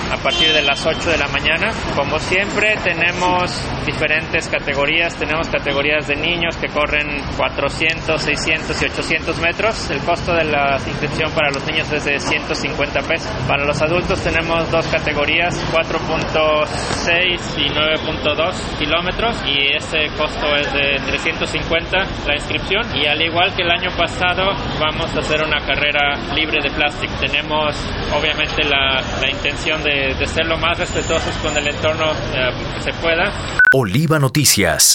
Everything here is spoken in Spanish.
a partir de las 8 de la mañana. Como siempre, tenemos diferentes categorías. Tenemos categorías de niños que corren 400, 600 y 800 metros. El costo de la inscripción para los niños es de 150 pesos. Para los adultos tenemos dos categorías, 4.6 y 9.2 kilómetros, y ese costo es de 350 la inscripción. Y al igual que el año pasado, vamos a hacer una carrera libre de plástico. Tenemos obviamente la intención de ser lo más respetuosos con el entorno que se pueda. Oliva Noticias.